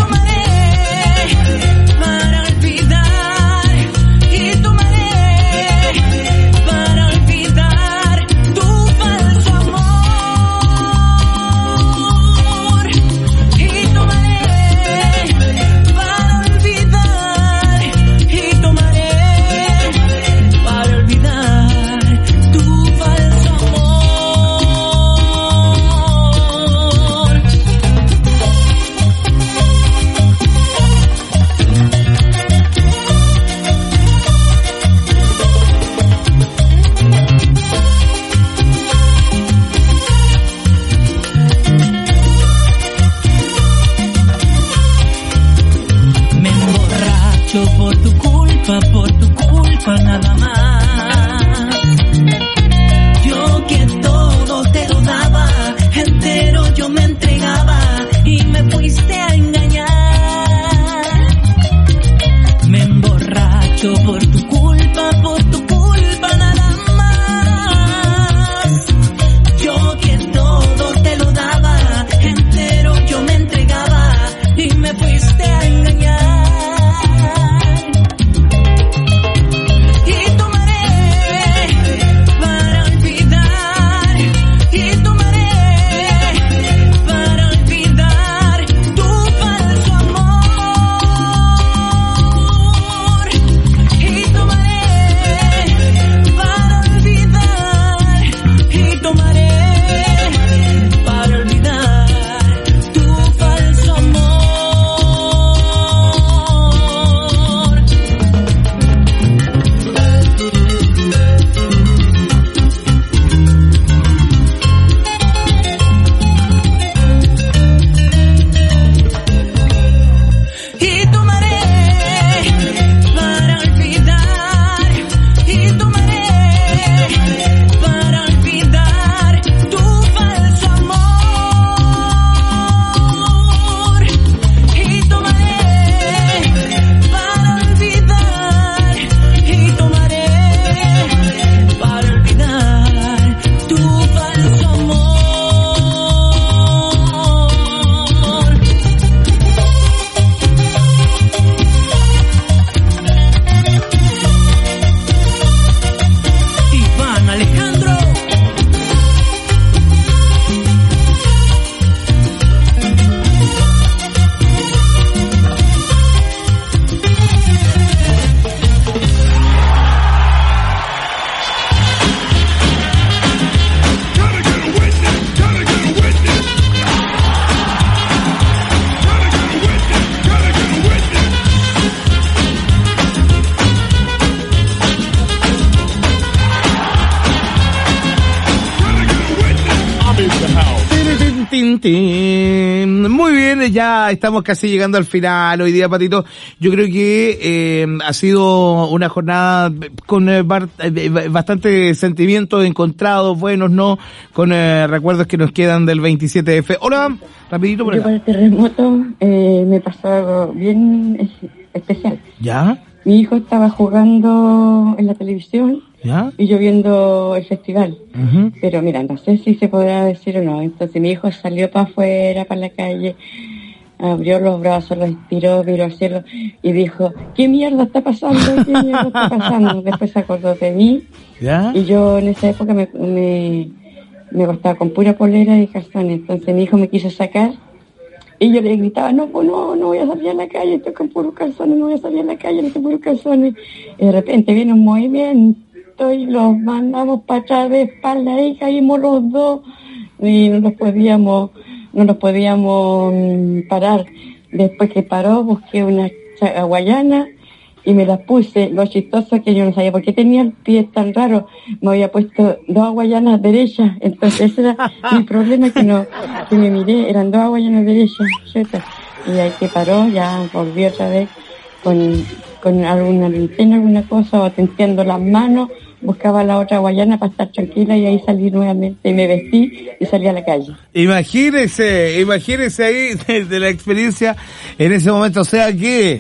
tin, tin. Muy bien, ya estamos casi llegando al final hoy día, Patito. Yo creo que eh, ha sido una jornada con eh, bar, eh, bastante sentimientos encontrados, buenos, ¿no? Con eh, recuerdos que nos quedan del veintisiete F. Hola, rapidito por Yo acá. para el terremoto eh, me pasó algo bien especial. ¿Ya? Mi hijo estaba jugando en la televisión ¿Ya? y yo viendo el festival. Uh-huh. Pero mira, no sé si se podrá decir o no. Entonces mi hijo salió para afuera, para la calle, abrió los brazos, los estiró, miró al cielo y dijo, ¿qué mierda está pasando? ¿Qué mierda está pasando? Después se acordó de mí. ¿Ya? Y yo en esa época me, me, me acostaba con pura polera y calzones. Entonces mi hijo me quiso sacar. Y yo le gritaba, no, pues no, no voy a salir a la calle, estoy con puros calzones, no voy a salir a la calle, estoy con puros calzones. Y de repente viene un movimiento y los mandamos para atrás de espalda y caímos los dos y no nos podíamos, no nos podíamos parar. Después que paró, busqué una hawaiana y me las puse. Lo chistoso es que yo no sabía por qué tenía el pie tan raro. Me había puesto dos hawaianas derechas. Entonces ese era mi problema, que no, que me miré, eran dos hawaianas derechas. Y ahí que paró, ya volví otra vez con, con alguna linterna, alguna cosa, o tenteando las manos, buscaba la otra hawaiana para estar tranquila y ahí salí nuevamente y me vestí y salí a la calle. Imagínese, imagínese ahí de, de la experiencia en ese momento, o sea que...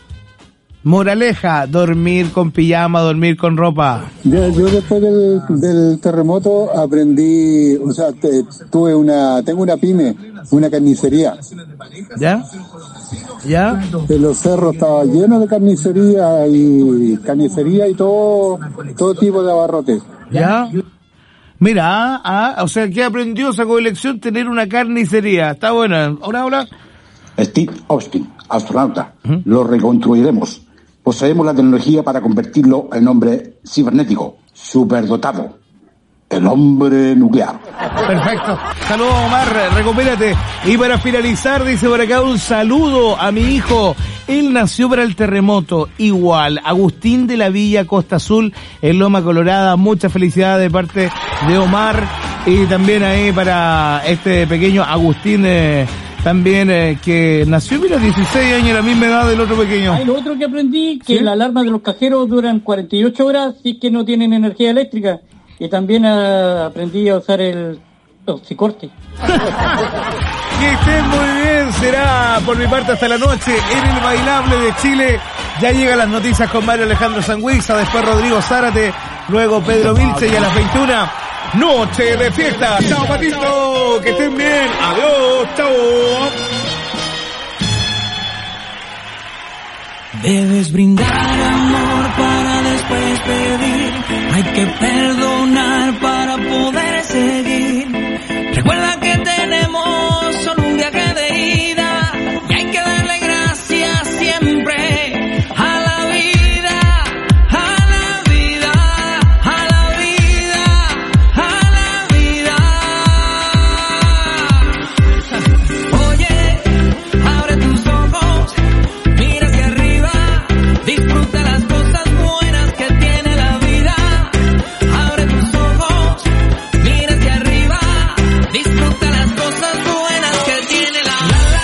Moraleja, dormir con pijama, dormir con ropa. Yo, yo después del, del terremoto aprendí, o sea, te, tuve una, tengo una pyme, una carnicería. ¿Ya? ¿Ya? En los cerros estaba lleno de carnicería y carnicería y todo, todo tipo de abarrotes. ¿Ya? Mira, ah, ah, o sea, ¿qué aprendió? Sacó de lección tener una carnicería. Está buena. Hola, hola. Steve Austin, astronauta. ¿Mm? Lo reconstruiremos. Poseemos la tecnología para convertirlo en hombre cibernético, superdotado. El hombre nuclear. Perfecto. Saludos, Omar, recupérate. Y para finalizar, dice por acá, un saludo a mi hijo. Él nació para el terremoto, igual. Agustín de la Villa, Costa Azul, en Loma Colorada. Mucha felicidad de parte de Omar. Y también ahí para este pequeño Agustín, eh, también eh, que nació, mira, dieciséis años, la misma edad del otro pequeño. Ay, lo otro que aprendí, que ¿Sí? la alarma de los cajeros duran cuarenta y ocho horas si que no tienen energía eléctrica. Y también uh, aprendí a usar el oxicorte. Que estén muy bien, será por mi parte hasta la noche en el bailable de Chile. Ya llegan las noticias con Mario Alejandro Sangüiza, después Rodrigo Zárate, luego Pedro Vilche y a las veintiuna, noche de fiesta. Chao, Patito, que estén bien, adiós, chao. Debes brindar amor para después pedir. Hay que perdonar para poder seguir. Recuerda que tenemos solo un viaje de ida y hay que darle gracias siempre a la vida, a la vida, a la vida, a la vida. Oye, abre tus ojos, mira hacia arriba, disfruta las cosas buenas que tiene la vida. Abre tus ojos, mira hacia arriba, disfruta las cosas buenas que tiene la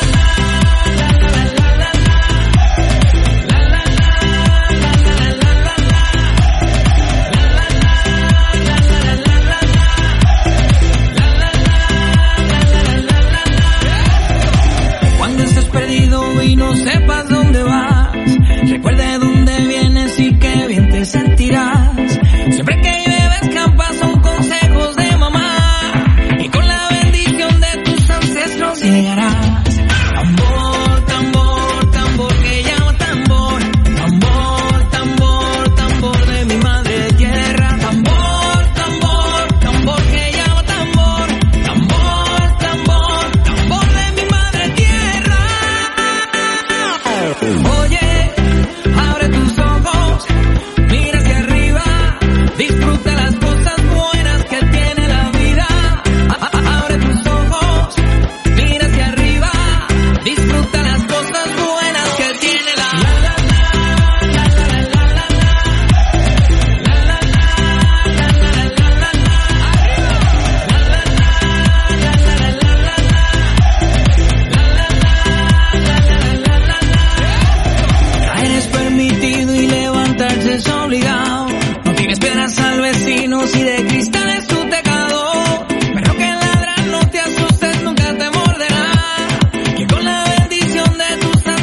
Cuando estés perdido y no sepas dónde vas, recuerda de dónde vienes y qué bien te sentirás. Siempre que lleves campas son consejos de mamá y con la bendición de tus ancestros llegarás. Tambor, tambor, tambor que llama tambor. Tambor, tambor, tambor de mi madre tierra. Tambor, tambor, tambor que llama tambor. Tambor, tambor, tambor de mi madre tierra. Oye, abre tus ojos, mira hacia arriba, disfruta las cosas buenas que tiene la vida. A- a- Abre tus ojos, mira hacia arriba, disfruta las cosas buenas que tiene la de cristal.